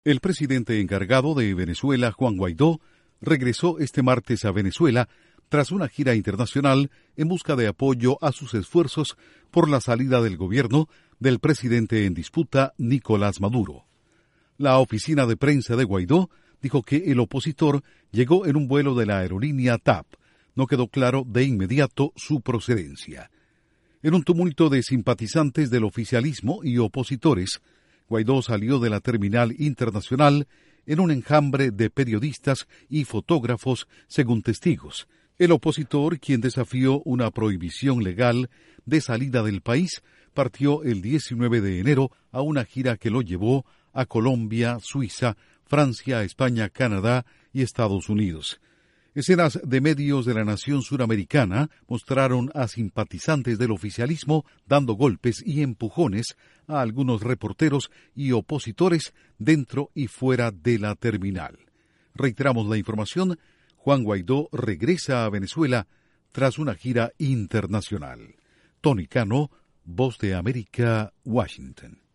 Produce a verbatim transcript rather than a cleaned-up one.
El presidente encargado de Venezuela, Juan Guaidó, regresó este martes a Venezuela tras una gira internacional en busca de apoyo a sus esfuerzos por la salida del gobierno del presidente en disputa, Nicolás Maduro. La oficina de prensa de Guaidó dijo que el opositor llegó en un vuelo de la aerolínea T A P. No quedó claro de inmediato su procedencia. En un tumulto de simpatizantes del oficialismo y opositores, Guaidó salió de la terminal internacional en un enjambre de periodistas y fotógrafos, según testigos. El opositor, quien desafió una prohibición legal de salida del país, partió el diecinueve de enero a una gira que lo llevó a Colombia, Suiza, Francia, España, Canadá y Estados Unidos. Escenas de medios de la nación suramericana mostraron a simpatizantes del oficialismo dando golpes y empujones a algunos reporteros y opositores dentro y fuera de la terminal. Reiteramos la información: Juan Guaidó regresa a Venezuela tras una gira internacional. Tony Cano, Voz de América, Washington.